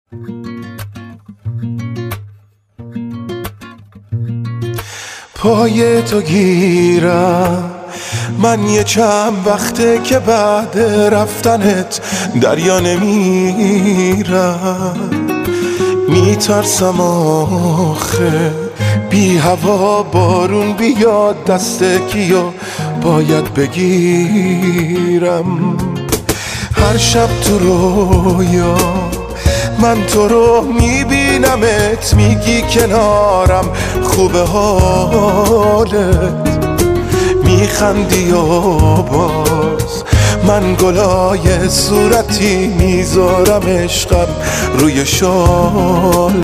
پای تو گیرم من یه چند وقته که بعد رفتنت دریا نمیرم. میترسم آخه بی هوا بارون بیاد دست کیو باید بگیرم. هر شب تو رویا من تو رو میبینمت، میگی کنارم خوبه حالت، میخندی و باز من گلای صورتی میذارم عشقم روی شال.